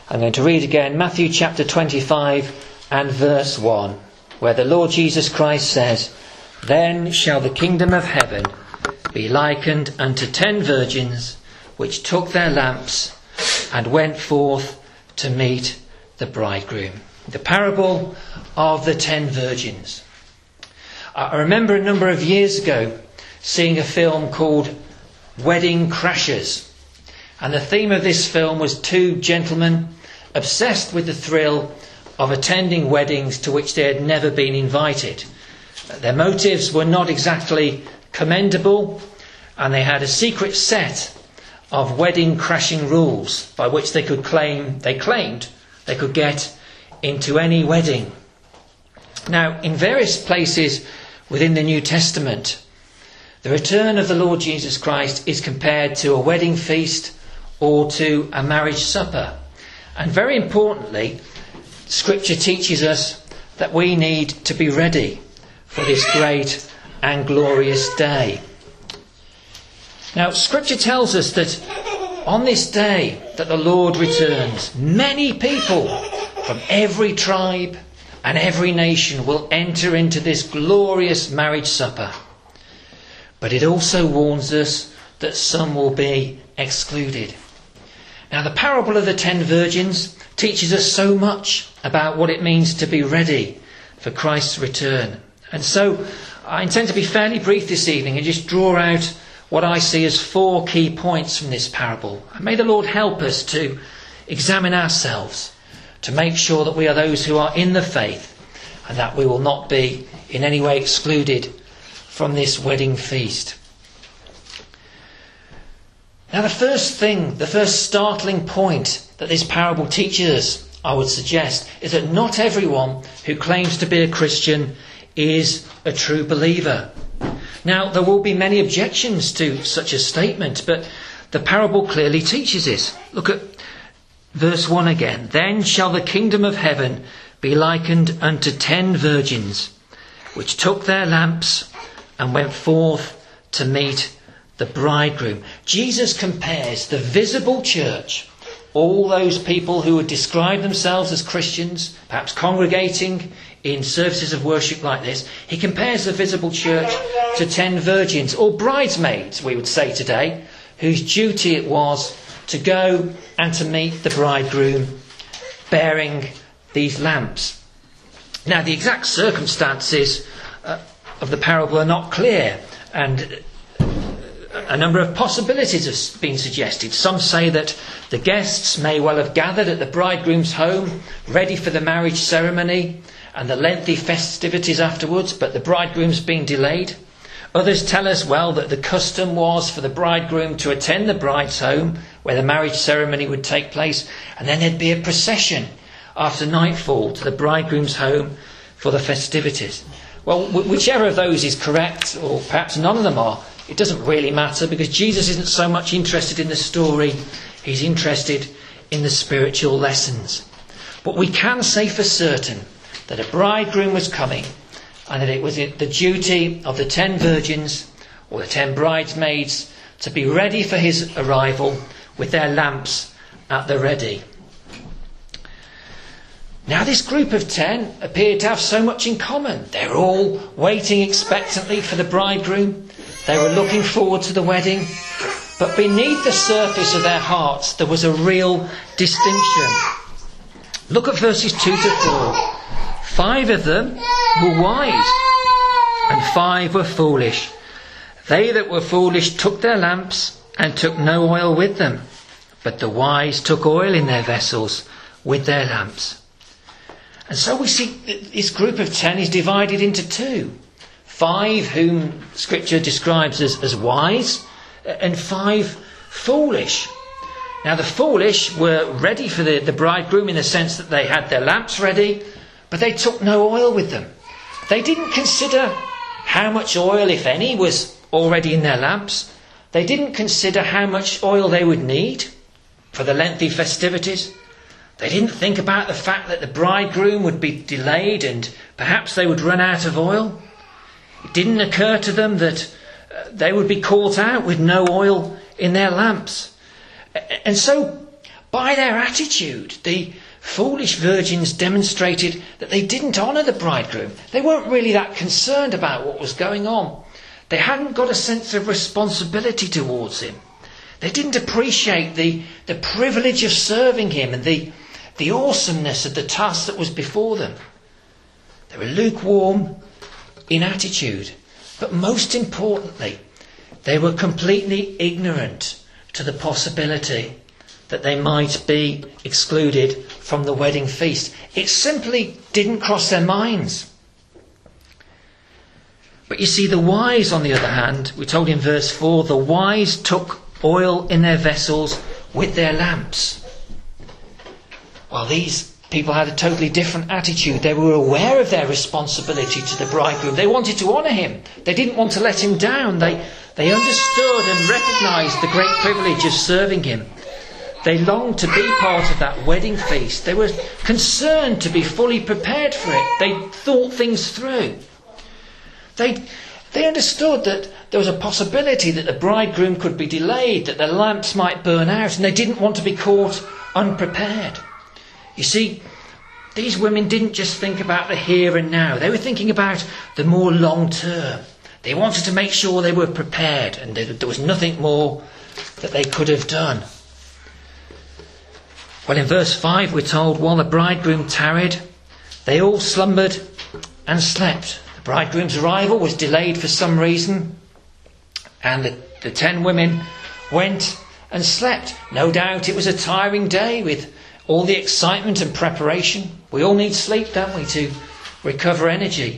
I'm going to read again Matthew chapter 25 and verse 1, where the Lord Jesus Christ says, "Then shall the kingdom of heaven be likened unto 10 virgins, which took their lamps and went forth to meet the bridegroom." The parable of the 10 virgins. I remember a number of years ago seeing a film called Wedding Crashers. And the theme of this film was 2 gentlemen obsessed with the thrill of attending weddings to which they had never been invited. Their motives were not exactly commendable, and they had a secret set of wedding crashing rules by which they claimed they could get into any wedding. Now, in various places within the New Testament, the return of the Lord Jesus Christ is compared to a wedding feast or to a marriage supper. And very importantly, Scripture teaches us that we need to be ready for this great and glorious day. Now, Scripture tells us that on this day that the Lord returns, many people from every tribe and every nation will enter into this glorious marriage supper. But it also warns us that some will be excluded. Now, the parable of the 10 virgins teaches us so much about what it means to be ready for Christ's return. And so I intend to be fairly brief this evening and just draw out what I see as 4 key points from this parable. And may the Lord help us to examine ourselves, to make sure that we are those who are in the faith and that we will not be in any way excluded from this wedding feast. Now, the first startling point that this parable teaches us, I would suggest, is that not everyone who claims to be a Christian is a true believer. Now, there will be many objections to such a statement, but the parable clearly teaches this. Look at verse 1 again. "Then shall the kingdom of heaven be likened unto 10 virgins, which took their lamps and went forth to meet the bridegroom." Jesus compares the visible church, all those people who would describe themselves as Christians, perhaps congregating in services of worship like this. He compares the visible church to 10 virgins, or bridesmaids, we would say today, whose duty it was to go and to meet the bridegroom bearing these lamps. Now, the exact circumstances of the parable are not clear, and a number of possibilities have been suggested. Some say that the guests may well have gathered at the bridegroom's home, ready for the marriage ceremony and the lengthy festivities afterwards, but the bridegroom's been delayed. Others tell us, that the custom was for the bridegroom to attend the bride's home, where the marriage ceremony would take place, and then there'd be a procession after nightfall to the bridegroom's home for the festivities. Well, whichever of those is correct, or perhaps none of them are, it doesn't really matter, because Jesus isn't so much interested in the story, he's interested in the spiritual lessons. But we can say for certain that a bridegroom was coming, and that it was the duty of the 10 virgins, or the 10 bridesmaids, to be ready for his arrival with their lamps at the ready. Now, this group of 10 appeared to have so much in common. They were all waiting expectantly for the bridegroom. They were looking forward to the wedding. But beneath the surface of their hearts, there was a real distinction. Look at verses 2 to 4. 5 of them were wise, and 5 were foolish. They that were foolish took their lamps, and took no oil with them. But the wise took oil in their vessels with their lamps. And so we see this group of 10 is divided into 2. 5 whom Scripture describes as wise, and 5 foolish. Now, the foolish were ready for the bridegroom in the sense that they had their lamps ready, but they took no oil with them. They didn't consider how much oil, if any, was already in their lamps. They didn't consider how much oil they would need for the lengthy festivities. They didn't think about the fact that the bridegroom would be delayed and perhaps they would run out of oil. It didn't occur to them that they would be caught out with no oil in their lamps. And so by their attitude, the foolish virgins demonstrated that they didn't honour the bridegroom. They weren't really that concerned about what was going on. They hadn't got a sense of responsibility towards him. They didn't appreciate the privilege of serving him and the awesomeness of the task that was before them. They were lukewarm in attitude. But most importantly, they were completely ignorant to the possibility that they might be excluded from the wedding feast. It simply didn't cross their minds. But you see, the wise, on the other hand, we're told in verse 4, the wise took oil in their vessels with their lamps. Well, these people had a totally different attitude. They were aware of their responsibility to the bridegroom. They wanted to honour him. They didn't want to let him down. They understood and recognised the great privilege of serving him. They longed to be part of that wedding feast. They were concerned to be fully prepared for it. They thought things through. They understood that there was a possibility that the bridegroom could be delayed, that the lamps might burn out, and they didn't want to be caught unprepared. You see, these women didn't just think about the here and now. They were thinking about the more long term. They wanted to make sure they were prepared, and there was nothing more that they could have done. Well, in verse 5 we're told, while the bridegroom tarried, they all slumbered and slept. The bridegroom's arrival was delayed for some reason, and the 10 women went and slept. No doubt it was a tiring day with all the excitement and preparation. We all need sleep, don't we, to recover energy.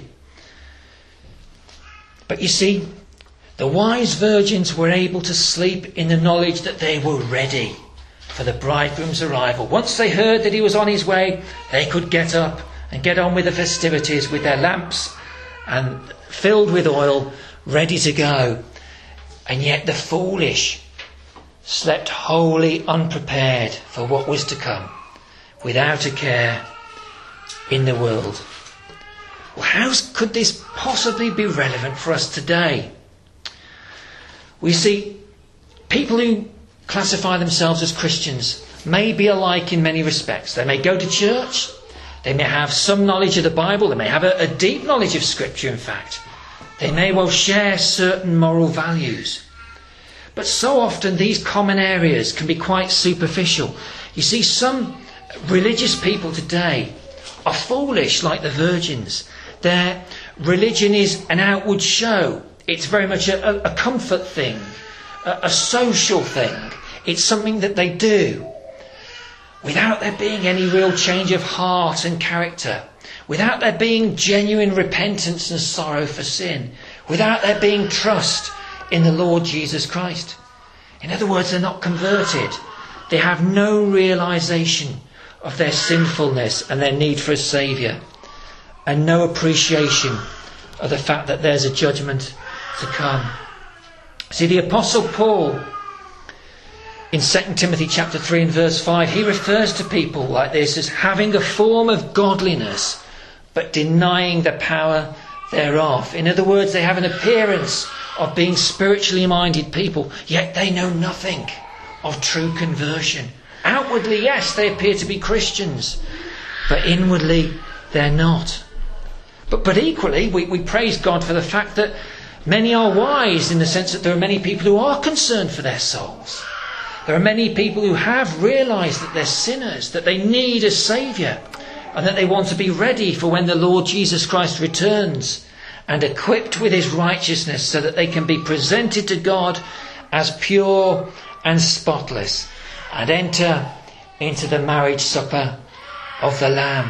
But you see, the wise virgins were able to sleep in the knowledge that they were ready for the bridegroom's arrival. Once they heard that he was on his way, they could get up and get on with the festivities with their lamps and filled with oil, ready to go. And yet the foolish slept wholly unprepared for what was to come, without a care in the world. Well, how could this possibly be relevant for us today? We see people who classify themselves as Christians may be alike in many respects. They may go to church, they may have some knowledge of the Bible, they may have a deep knowledge of Scripture, in fact. They may well share certain moral values. But so often these common areas can be quite superficial. You see, some religious people today are foolish like the virgins. Their religion is an outward show. It's very much a comfort thing, a social thing. It's something that they do without there being any real change of heart and character, without there being genuine repentance and sorrow for sin, without there being trust in the Lord Jesus Christ. In other words, they're not converted. They have no realisation of their sinfulness and their need for a saviour, and no appreciation of the fact that there's a judgment to come. See, the Apostle Paul, in 2 Timothy chapter 3 and verse 5, he refers to people like this as having a form of godliness, but denying the power thereof. In other words, they have an appearance of being spiritually minded people, yet they know nothing of true conversion. Outwardly, yes, they appear to be Christians, but inwardly they're not. But equally, we praise God for the fact that many are wise, in the sense that there are many people who are concerned for their souls. There are many people who have realised that they're sinners, that they need a saviour, and that they want to be ready for when the Lord Jesus Christ returns, and equipped with his righteousness so that they can be presented to God as pure and spotless, and enter into the marriage supper of the Lamb.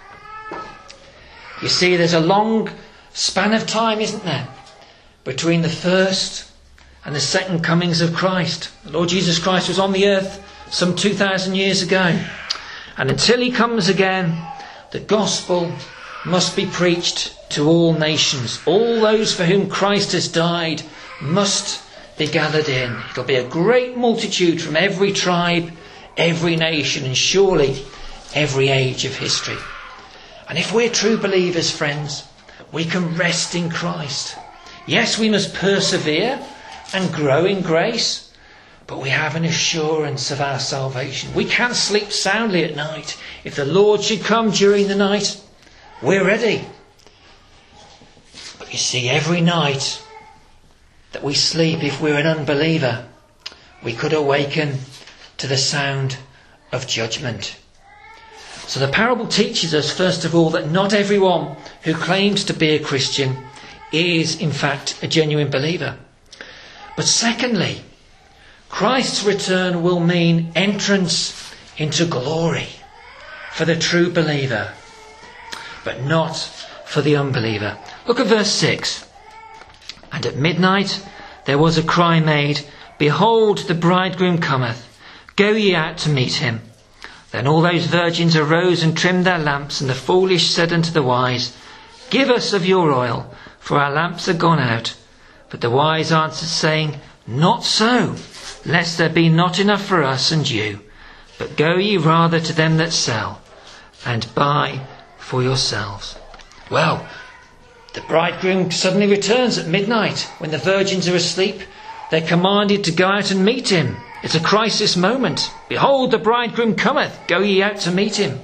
You see, there's a long span of time, isn't there, between the first and the second comings of Christ. The Lord Jesus Christ was on the earth some 2,000 years ago. And until he comes again, the gospel must be preached to all nations. All those for whom Christ has died must be gathered in. It'll be a great multitude from every tribe, every nation, and surely every age of history. And if we're true believers, friends, we can rest in Christ. Yes, we must persevere and grow in grace, but we have an assurance of our salvation. We can sleep soundly at night. If the Lord should come during the night, we're ready. But you see, every night that we sleep, if we're an unbeliever, we could awaken to the sound of judgment. So the parable teaches us, first of all, that not everyone who claims to be a Christian is, in fact, a genuine believer. But secondly, Christ's return will mean entrance into glory for the true believer, but not for the unbeliever. Look at verse 6. And at midnight there was a cry made, Behold, the bridegroom cometh. Go ye out to meet him. Then all those virgins arose and trimmed their lamps, and the foolish said unto the wise, Give us of your oil, for our lamps are gone out. But the wise answered, saying, Not so, lest there be not enough for us and you. But go ye rather to them that sell, and buy for yourselves. Well, the bridegroom suddenly returns at midnight. When the virgins are asleep, they're commanded to go out and meet him. It's a crisis moment. Behold, the bridegroom cometh. Go ye out to meet him.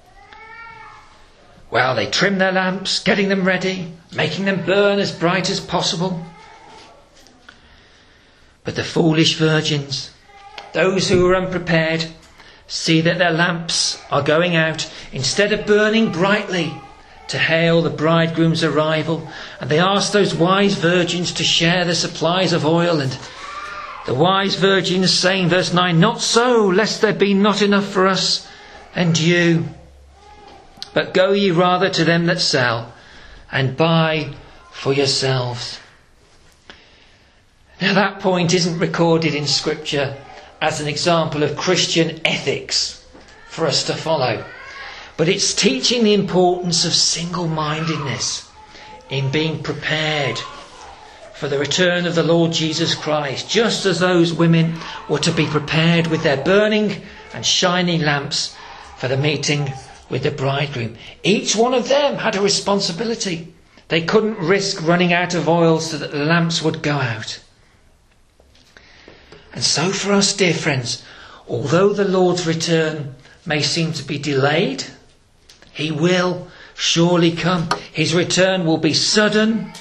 Well, they trim their lamps, getting them ready, making them burn as bright as possible. But the foolish virgins, those who are unprepared, see that their lamps are going out. Instead of burning brightly to hail the bridegroom's arrival, and they ask those wise virgins to share the supplies of oil, and the wise virgins saying, verse 9, Not so, lest there be not enough for us and you. But go ye rather to them that sell, and buy for yourselves. Now that point isn't recorded in Scripture as an example of Christian ethics for us to follow. But it's teaching the importance of single-mindedness in being prepared for the return of the Lord Jesus Christ, just as those women were to be prepared with their burning and shining lamps for the meeting with the bridegroom. Each one of them had a responsibility. They couldn't risk running out of oil so that the lamps would go out. And so for us, dear friends, although the Lord's return may seem to be delayed, he will surely come. His return will be sudden,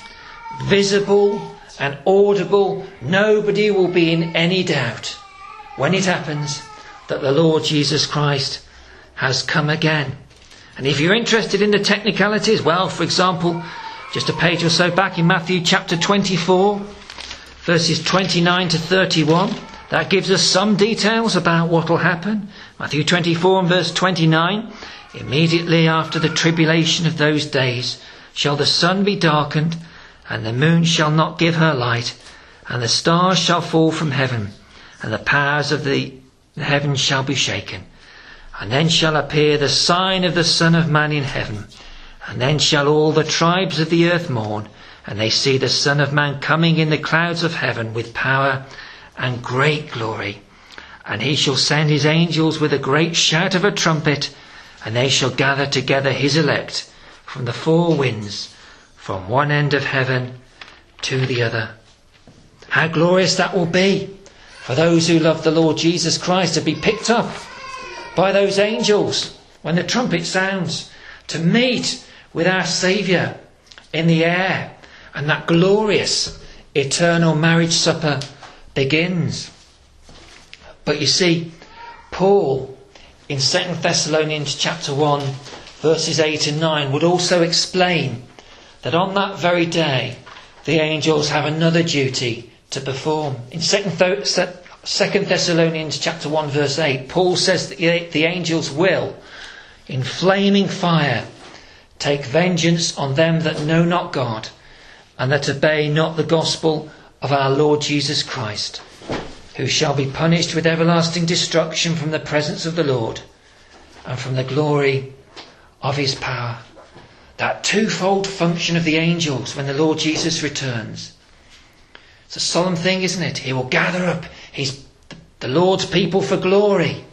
visible and audible. Nobody will be in any doubt when it happens that the Lord Jesus Christ has come again. And if you're interested in the technicalities, well, for example, just a page or so back in Matthew chapter 24, verses 29 to 31, that gives us some details about what will happen. Matthew 24 and verse 29, Immediately after the tribulation of those days shall the sun be darkened, and the moon shall not give her light, and the stars shall fall from heaven, and the powers of the heavens shall be shaken. And then shall appear the sign of the Son of Man in heaven. And then shall all the tribes of the earth mourn, and they see the Son of Man coming in the clouds of heaven with power and great glory. And he shall send his angels with a great shout of a trumpet, and they shall gather together his elect from the four winds, from one end of heaven to the other. How glorious that will be for those who love the Lord Jesus Christ, to be picked up by those angels when the trumpet sounds, to meet with our Saviour in the air, and that glorious eternal marriage supper begins. But you see, Paul in 2 Thessalonians chapter 1 verses 8 and 9 would also explain that on that very day the angels have another duty to perform. In 2 Thessalonians chapter 1 verse 8, Paul says that the angels will, in flaming fire, take vengeance on them that know not God, and that obey not the gospel of our Lord Jesus Christ, who shall be punished with everlasting destruction from the presence of the Lord and from the glory of his power. That twofold function of the angels when the Lord Jesus returns. It's a solemn thing, isn't it? He will gather up the Lord's people for glory.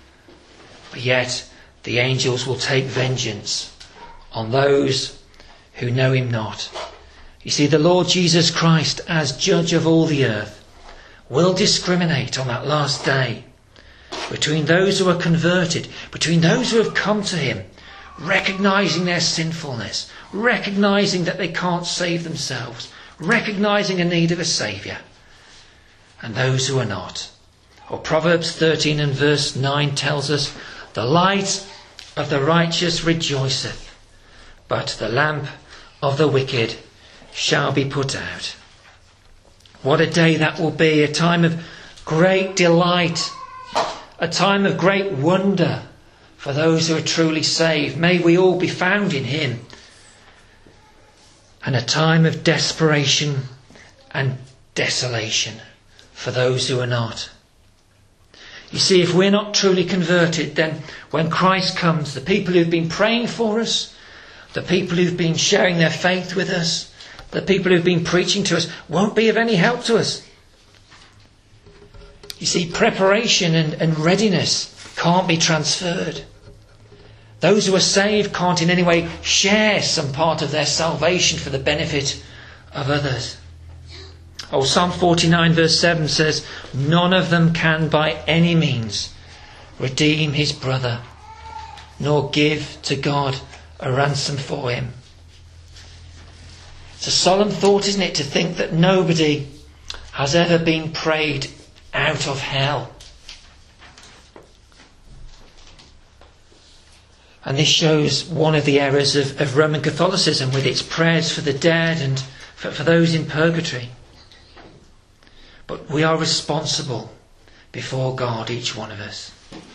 But yet the angels will take vengeance on those who know him not. You see, the Lord Jesus Christ, as judge of all the earth, will discriminate on that last day between those who are converted, between those who have come to him, recognising their sinfulness, recognising that they can't save themselves, recognising a need of a saviour, and those who are not. Or Proverbs 13 and verse 9 tells us, the light of the righteous rejoiceth, but the lamp of the wicked shall be put out. What a day that will be, a time of great delight, a time of great wonder for those who are truly saved. May we all be found in him. And a time of desperation and desolation for those who are not. You see, if we're not truly converted, then when Christ comes, the people who've been praying for us, the people who've been sharing their faith with us, the people who've been preaching to us, won't be of any help to us. You see, preparation and readiness can't be transferred. Those who are saved can't in any way share some part of their salvation for the benefit of others. Oh, Psalm 49 verse 7 says, none of them can by any means redeem his brother, nor give to God a ransom for him. It's a solemn thought, isn't it, to think that nobody has ever been prayed out of hell. And this shows one of the errors of Roman Catholicism with its prayers for the dead and for those in purgatory. But we are responsible before God, each one of us.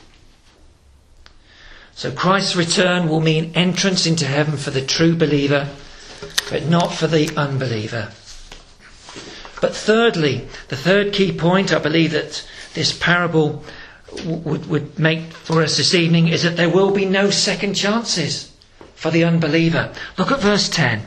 So Christ's return will mean entrance into heaven for the true believer, but not for the unbeliever. But thirdly, the third key point I believe that this parable would make for us this evening is that there will be no second chances for the unbeliever. Look at verse 10.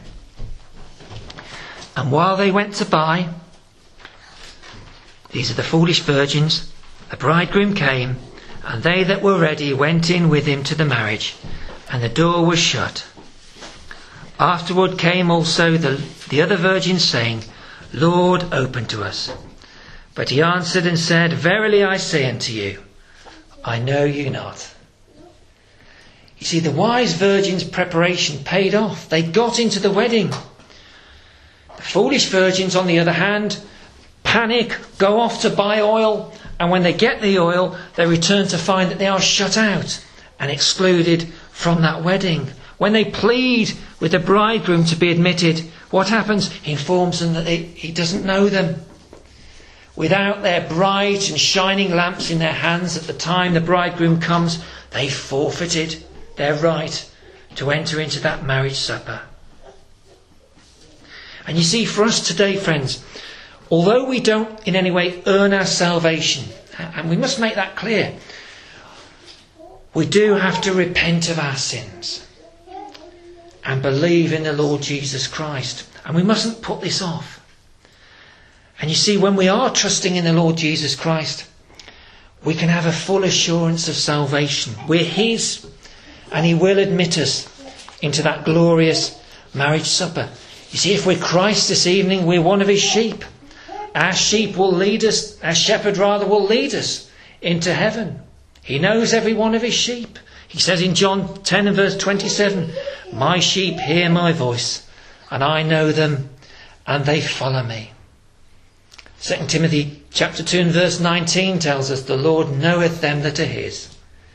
And while they went to buy, these are the foolish virgins, the bridegroom came, and they that were ready went in with him to the marriage, and the door was shut. Afterward came also the other virgins, saying, Lord, open to us. But he answered and said, Verily I say unto you, I know you not. You see, the wise virgins' preparation paid off. They got into the wedding. The foolish virgins, on the other hand, panic, go off to buy oil, and when they get the oil, they return to find that they are shut out and excluded from that wedding. When they plead with the bridegroom to be admitted, what happens? He informs them that he doesn't know them. Without their bright and shining lamps in their hands at the time the bridegroom comes, they forfeited their right to enter into that marriage supper. And you see, for us today, friends, although we don't in any way earn our salvation, and we must make that clear, we do have to repent of our sins and believe in the Lord Jesus Christ. And we mustn't put this off. And you see, when we are trusting in the Lord Jesus Christ, we can have a full assurance of salvation. We're his, and he will admit us into that glorious marriage supper. You see, if we're Christ this evening, we're one of his sheep. Our sheep will lead us, our shepherd rather will lead us into heaven. He knows every one of his sheep. He says in John 10 and verse 27, My sheep hear my voice, and I know them, and they follow me. 2 Timothy chapter 2 and verse 19 tells us, The Lord knoweth them that are his.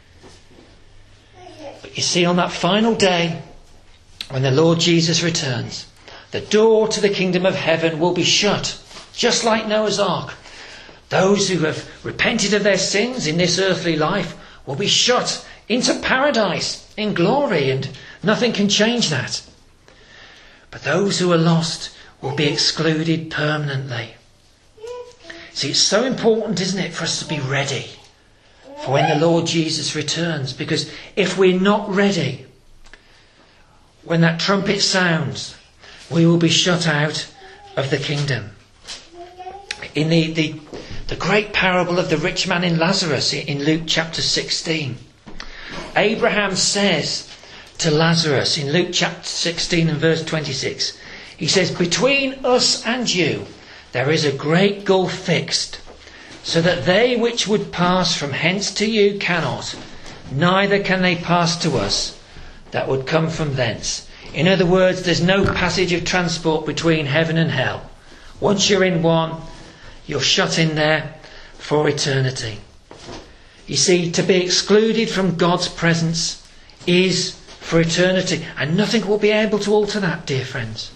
But you see, on that final day, when the Lord Jesus returns, the door to the kingdom of heaven will be shut, just like Noah's Ark. Those who have repented of their sins in this earthly life will be shut into paradise in glory, and nothing can change that. But those who are lost will be excluded permanently. See, it's so important, isn't it, for us to be ready for when the Lord Jesus returns. Because if we're not ready, when that trumpet sounds, we will be shut out of the kingdom. In the great parable of the rich man and Lazarus in Luke chapter 16, Abraham says to Lazarus in Luke chapter 16 and verse 26, he says, Between us and you there is a great gulf fixed, so that they which would pass from hence to you cannot, neither can they pass to us that would come from thence. In other words, there's no passage of transport between heaven and hell. Once you're in one, you're shut in there for eternity. You see, to be excluded from God's presence is for eternity, and nothing will be able to alter that, dear friends.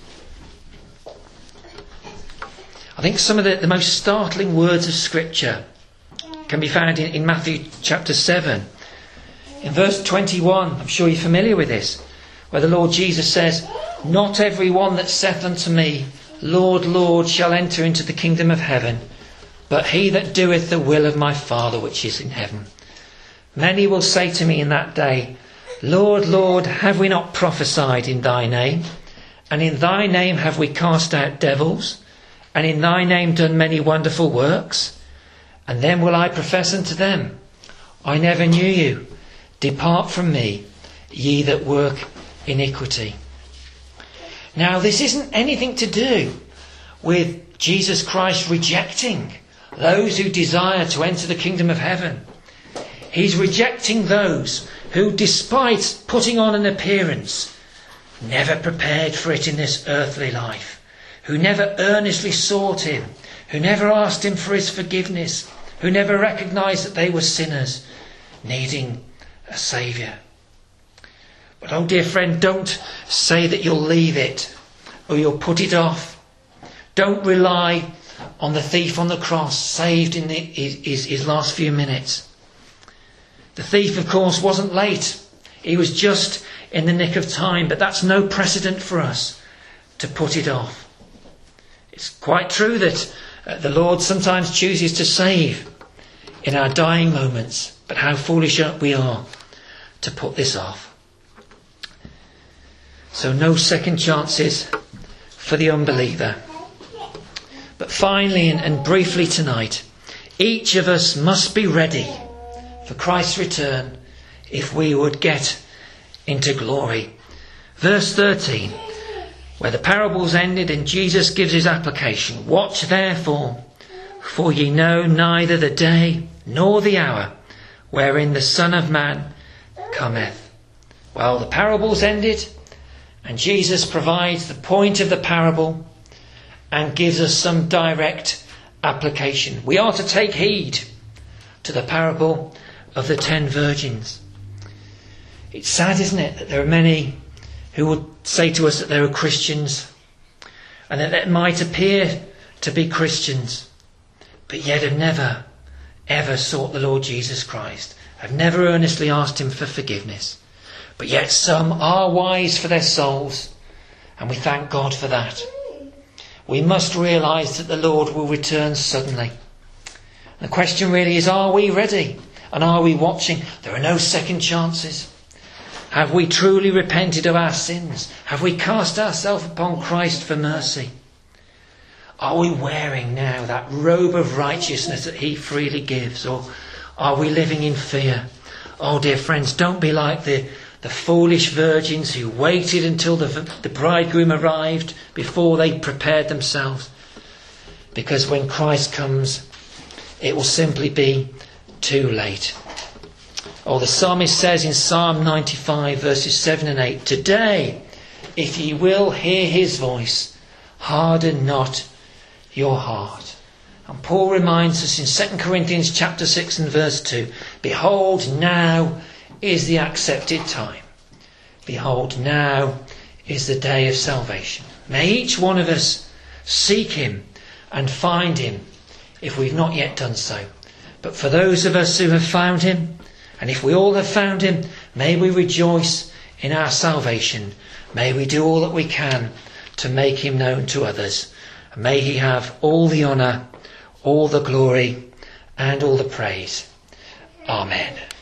I think some of the most startling words of Scripture can be found in Matthew chapter 7. In verse 21, I'm sure you're familiar with this, where the Lord Jesus says, "Not every one that saith unto me, Lord, Lord, shall enter into the kingdom of heaven, but he that doeth the will of my Father which is in heaven. Many will say to me in that day, Lord, Lord, have we not prophesied in thy name? And in thy name have we cast out devils? And in thy name done many wonderful works? And then will I profess unto them, I never knew you. Depart from me, ye that work iniquity." Now, this isn't anything to do with Jesus Christ rejecting those who desire to enter the kingdom of heaven. He's rejecting those who, despite putting on an appearance, never prepared for it in this earthly life, who never earnestly sought him, who never asked him for his forgiveness, who never recognised that they were sinners needing a saviour. But oh dear friend, don't say that you'll leave it or you'll put it off. Don't rely on the thief on the cross saved in his last few minutes. The thief, of course, wasn't late. He was just in the nick of time, but that's no precedent for us to put it off. It's quite true that the Lord sometimes chooses to save in our dying moments, but how foolish we are to put this off. So no second chances for the unbeliever. But finally and briefly tonight, each of us must be ready for Christ's return if we would get into glory. Verse 13, where the parables ended and Jesus gives his application. "Watch therefore, for ye know neither the day nor the hour wherein the Son of Man cometh." Well, the parables ended, and Jesus provides the point of the parable and gives us some direct application. We are to take heed to the parable of the 10 virgins. It's sad, isn't it, that there are many who would say to us that they are Christians and that it might appear to be Christians, but yet have never, ever sought the Lord Jesus Christ, have never earnestly asked him for forgiveness. But yet some are wise for their souls, and we thank God for that. We must realise that the Lord will return suddenly. The question really is, are we ready? And are we watching? There are no second chances. Have we truly repented of our sins? Have we cast ourselves upon Christ for mercy? Are we wearing now that robe of righteousness that he freely gives? Or are we living in fear? Oh dear friends, don't be like the foolish virgins who waited until the bridegroom arrived before they prepared themselves. Because when Christ comes, it will simply be too late. Oh, the psalmist says in Psalm 95 verses 7 and 8, "Today, if ye will hear his voice, harden not your heart." And Paul reminds us in 2 Corinthians chapter 6 and verse 2, "Behold, now is the accepted time. Behold, now is the day of salvation." May each one of us seek him and find him if we've not yet done so. But for those of us who have found him, and if we all have found him, may we rejoice in our salvation. May we do all that we can to make him known to others. And may he have all the honour, all the glory, and all the praise. Amen.